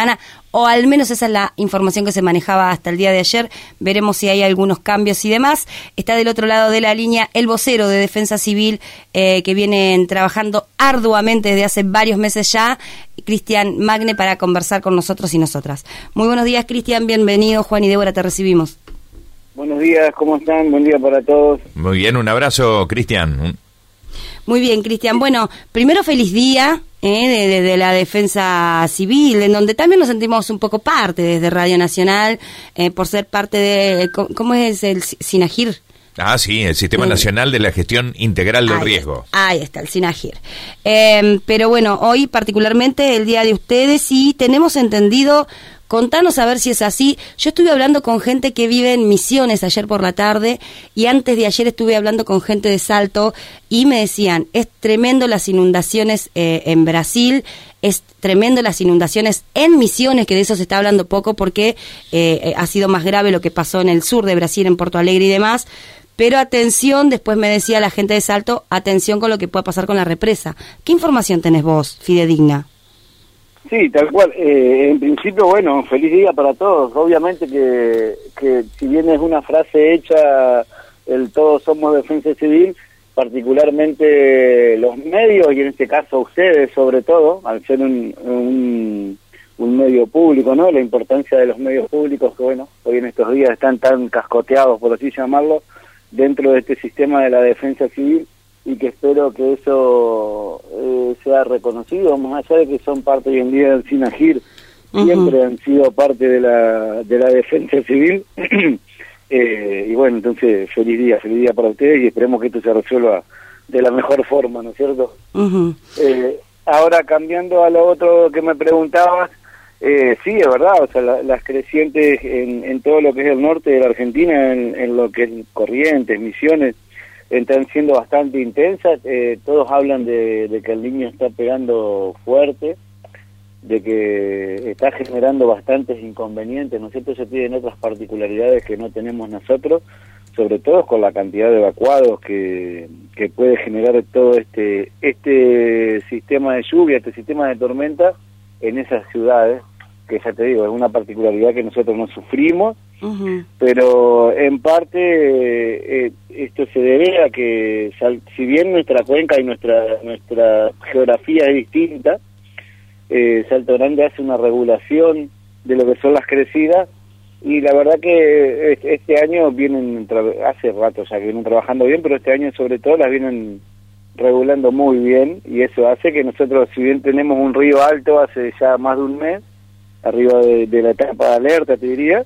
semana, o al menos esa es la información que se manejaba hasta el día de ayer. Veremos si hay algunos cambios y demás. Está del otro lado de la línea el vocero de Defensa Civil, que vienen trabajando arduamente desde hace varios meses ya, Cristian Magne, para conversar con nosotros y nosotras. Muy buenos días, Cristian, bienvenido. Juan y Débora, te recibimos. Buenos días, ¿cómo están? Buen día para todos. Muy bien, un abrazo, Cristian. Muy bien, Cristian. Bueno, primero feliz día de la Defensa Civil, en donde también nos sentimos un poco parte desde Radio Nacional, por ser parte de, ¿cómo es el SINAGIR? Ah, sí, el Sistema Nacional de la Gestión Integral del Riesgo. Ahí está, el SINAGIR. Pero bueno, hoy particularmente el día de ustedes, y tenemos entendido, contanos a ver si es así. Yo estuve hablando con gente que vive en Misiones ayer por la tarde, y antes de ayer estuve hablando con gente de Salto, y me decían, es tremendo las inundaciones en Brasil, es tremendo las inundaciones en Misiones, que de eso se está hablando poco porque ha sido más grave lo que pasó en el sur de Brasil, en Porto Alegre y demás. Pero atención, después me decía la gente de Salto, atención con lo que pueda pasar con la represa. ¿Qué información tenés vos, fidedigna? Sí, tal cual. En principio, bueno, feliz día para todos. Obviamente que si bien es una frase hecha, el todos somos Defensa Civil, particularmente los medios, y en este caso ustedes sobre todo, al ser un medio público, ¿no? La importancia de los medios públicos que, bueno, hoy en estos días están tan cascoteados, por así llamarlo, dentro de este sistema de la Defensa Civil, y que espero que eso sea reconocido, más allá de que son parte hoy en día del SINAGIR, siempre han sido parte de la Defensa Civil. Y bueno, entonces feliz día para ustedes, y esperemos que esto se resuelva de la mejor forma, ¿no es cierto? Ahora, cambiando a lo otro que me preguntabas, sí, es verdad, o sea, las crecientes en todo lo que es el norte de la Argentina, en lo que es Corrientes, Misiones, están siendo bastante intensas. Todos hablan de que el Niño está pegando fuerte, de que está generando bastantes inconvenientes, ¿no es cierto? Se piden otras particularidades que no tenemos nosotros, sobre todo con la cantidad de evacuados que puede generar todo este sistema de lluvia, este sistema de tormenta en esas ciudades, que ya te digo, es una particularidad que nosotros no sufrimos, pero en parte esto se debe a que, si bien nuestra cuenca y nuestra geografía es distinta, Salto Grande hace una regulación de lo que son las crecidas, y la verdad que este año hace rato ya que vienen trabajando bien, pero este año sobre todo las vienen regulando muy bien, y eso hace que nosotros, si bien tenemos un río alto hace ya más de un mes, arriba de la etapa de alerta, te diría,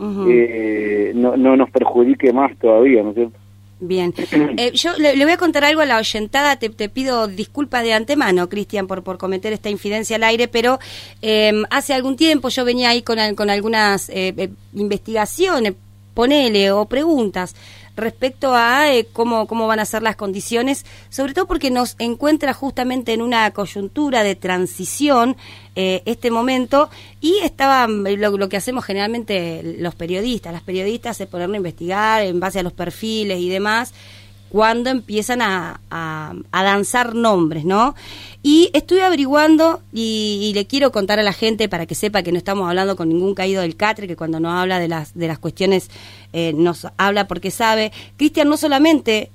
no nos perjudique más todavía, ¿no es cierto? Bien. Yo le voy a contar algo a la oyentada, te pido disculpas de antemano, Cristian, por cometer esta infidencia al aire, pero hace algún tiempo yo venía ahí con algunas investigaciones, ponele, o preguntas respecto a cómo van a ser las condiciones, sobre todo porque nos encuentra justamente en una coyuntura de transición este momento, y estaba lo que hacemos generalmente las periodistas es ponernos a investigar en base a los perfiles y demás, cuando empiezan a danzar nombres, ¿no? Y estuve averiguando, y le quiero contar a la gente para que sepa que no estamos hablando con ningún caído del catre, que cuando nos habla de las cuestiones nos habla porque sabe. Cristian no solamente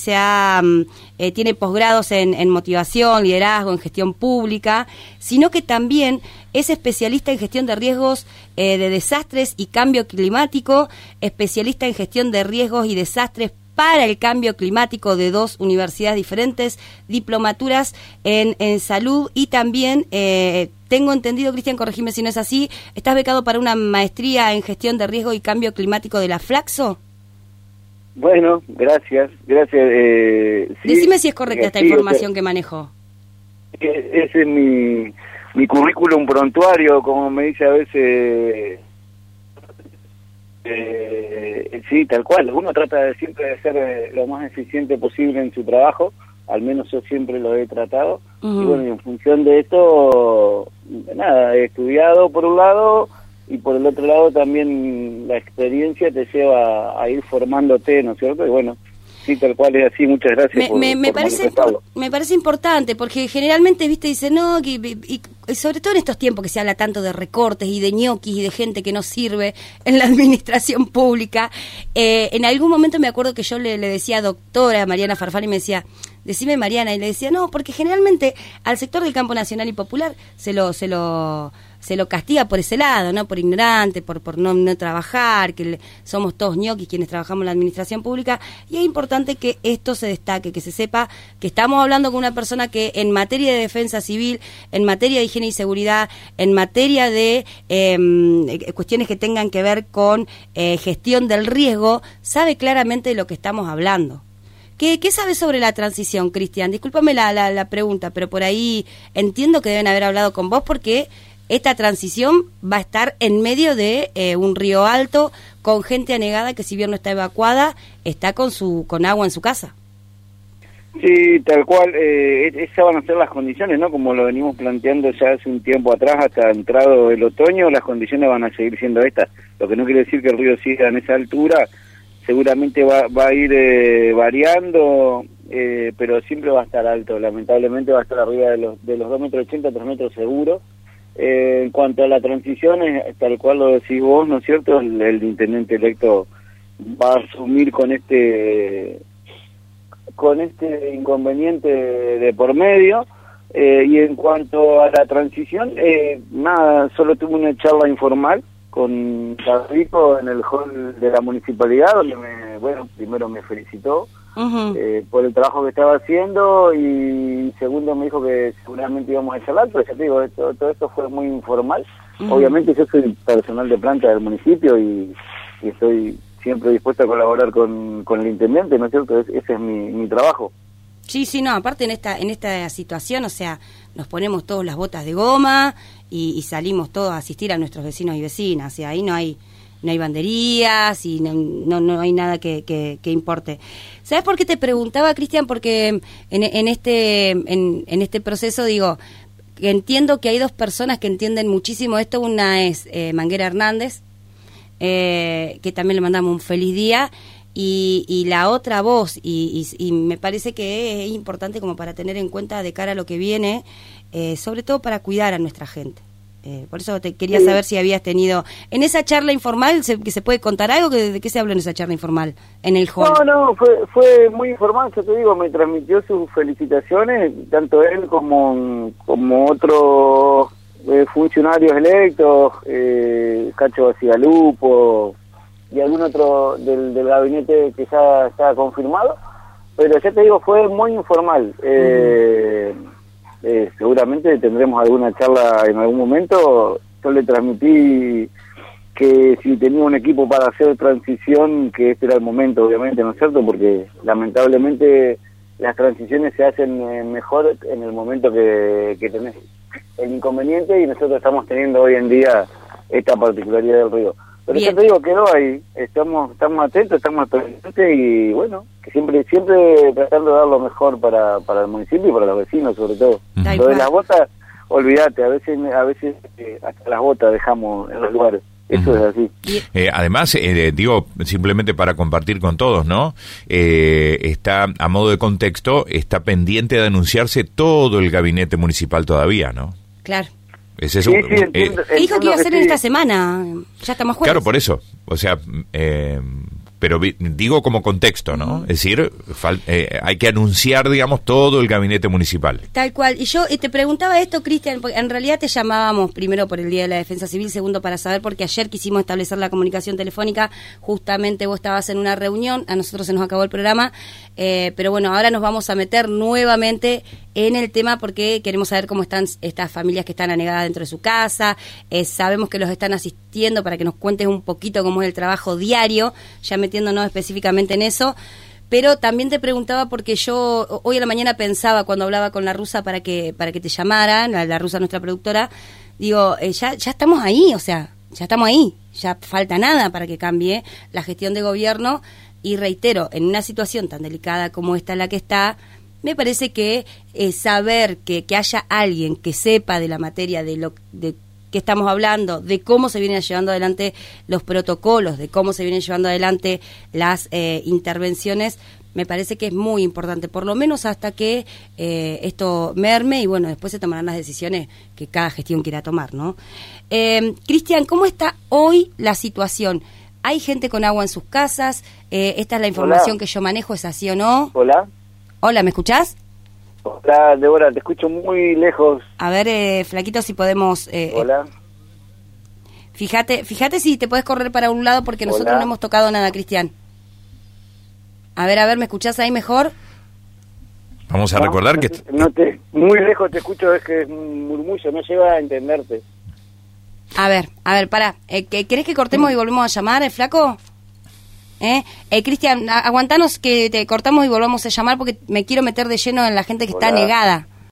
tiene posgrados en motivación, liderazgo, en gestión pública, sino que también es especialista en gestión de riesgos de desastres y cambio climático, especialista en gestión de riesgos y desastres para el cambio climático de 2 universidades diferentes, diplomaturas en salud, y también, tengo entendido, Cristian, corregime si no es así, ¿estás becado para una maestría en gestión de riesgo y cambio climático de la Flaxo? Bueno, gracias. Sí, decime si es correcta esta información que manejo. Ese es mi currículum prontuario, como me dice a veces. Sí, tal cual. Uno trata siempre de ser lo más eficiente posible en su trabajo, al menos yo siempre lo he tratado. Y bueno, y en función de esto, nada, he estudiado por un lado, y por el otro lado también la experiencia te lleva a ir formándote, ¿no es cierto? Y bueno, Sí, tal cual es así, muchas gracias por manifestarlo. Me parece importante, porque generalmente, viste, dicen, no, y sobre todo en estos tiempos que se habla tanto de recortes y de ñoquis y de gente que no sirve en la administración pública, en algún momento me acuerdo que yo le decía doctora Mariana Farfán y me decía, decime Mariana, y le decía, no, porque generalmente al sector del campo nacional y popular se lo castiga por ese lado, ¿no? Por ignorante, por no trabajar, que somos todos ñoquis quienes trabajamos en la administración pública, y es importante que esto se destaque, que se sepa que estamos hablando con una persona que en materia de defensa civil, en materia de higiene y seguridad, en materia de cuestiones que tengan que ver con gestión del riesgo, sabe claramente de lo que estamos hablando. ¿Qué sabes sobre la transición, Cristian? Discúlpame la pregunta, pero por ahí entiendo que deben haber hablado con vos porque esta transición va a estar en medio de un río alto con gente anegada que si bien no está evacuada, está con agua en su casa. Sí, tal cual, esas van a ser las condiciones, ¿no? Como lo venimos planteando ya hace un tiempo atrás, hasta entrado el otoño, las condiciones van a seguir siendo estas. Lo que no quiere decir que el río siga en esa altura, seguramente va a ir variando, pero siempre va a estar alto, lamentablemente va a estar arriba de los 2,80 metros, 3 metros seguro. En cuanto a la transición, tal cual lo decís vos, ¿no es cierto? El intendente electo va a asumir con este inconveniente de por medio, y en cuanto a la transición, nada, solo tuve una charla informal con Carrico en el hall de la municipalidad, donde primero me felicitó por el trabajo que estaba haciendo, y segundo me dijo que seguramente íbamos a charlar, pero ya te digo, todo esto fue muy informal. Obviamente yo soy personal de planta del municipio y estoy siempre dispuesto a colaborar con el intendente, ¿no es cierto? Ese es mi trabajo. Sí, no, aparte en esta situación, o sea, nos ponemos todos las botas de goma y salimos todos a asistir a nuestros vecinos y vecinas, o sea, ahí no hay banderías y no hay nada que importe. ¿Sabes por qué te preguntaba, Cristian? Porque en este proceso, digo, entiendo que hay dos personas que entienden muchísimo esto. Una es Manguera Hernández, que también le mandamos un feliz día, y la otra vos, y me parece que es importante como para tener en cuenta de cara a lo que viene, sobre todo para cuidar a nuestra gente. Por eso te quería saber si habías tenido en esa charla informal, que se puede contar algo, de qué se habló en esa charla informal en el hall. No, fue muy informal, yo te digo, me transmitió sus felicitaciones, tanto él como otros funcionarios electos, Cacho Bacigalupo y algún otro del gabinete que ya está confirmado, pero ya te digo, fue muy informal. Seguramente tendremos alguna charla en algún momento. Yo le transmití que si tenía un equipo para hacer transición, que este era el momento, obviamente, ¿no es cierto? Porque lamentablemente las transiciones se hacen mejor en el momento que tenés el inconveniente, y nosotros estamos teniendo hoy en día esta particularidad del río. Pero yo te digo, quedó ahí, estamos atentos, estamos pendientes, y bueno, que siempre tratando de dar lo mejor para el municipio y para los vecinos, sobre todo. Lo de las botas, olvídate, a veces hasta las botas dejamos en los lugares. Eso es así. Además, digo, simplemente para compartir con todos, ¿no? Está, a modo de contexto, está pendiente de anunciarse todo el gabinete municipal todavía, ¿no? Claro. ¿Es eso? Dijo que iba a ser en esta semana, ya estamos jueves. Claro, por eso, o sea, pero digo como contexto, ¿no? Es decir, hay que anunciar, digamos, todo el gabinete municipal. Tal cual. Y yo te preguntaba esto, Cristian, porque en realidad te llamábamos primero por el Día de la Defensa Civil, segundo para saber, porque ayer quisimos establecer la comunicación telefónica, justamente vos estabas en una reunión, a nosotros se nos acabó el programa, pero bueno, ahora nos vamos a meter nuevamente en el tema porque queremos saber cómo están estas familias que están anegadas dentro de su casa. Sabemos que los están asistiendo, para que nos cuentes un poquito cómo es el trabajo diario, ya metiéndonos específicamente en eso. Pero también te preguntaba porque yo hoy a la mañana pensaba, cuando hablaba con la rusa para que te llamaran, la rusa, nuestra productora, digo, ya estamos ahí, o sea, ya estamos ahí, ya falta nada para que cambie la gestión de gobierno, y reitero, en una situación tan delicada como esta la que está, me parece que saber que haya alguien que sepa de la materia, de qué estamos hablando, de cómo se vienen llevando adelante los protocolos, de cómo se vienen llevando adelante las intervenciones, Me parece que es muy importante, por lo menos hasta que esto merme y bueno, después se tomarán las decisiones que cada gestión quiera tomar, ¿no? Cristian, ¿cómo está hoy la situación? ¿Hay gente con agua en sus casas? Esta es la información que yo manejo, ¿es así o no? Hola. Hola, ¿me escuchás? Hola, Débora, te escucho muy lejos. A ver, Flaquito, si podemos... Hola. Fíjate si te puedes correr para un lado porque nosotros no hemos tocado nada, Cristian. A ver, ¿me escuchás ahí mejor? Vamos a recordar que... muy lejos te escucho, es que es un murmullo, no llega a entenderte. A ver, pará. ¿Querés que cortemos y volvemos a llamar, flaco? Cristian, aguantanos que te cortamos y volvamos a llamar porque me quiero meter de lleno en la gente que está negada.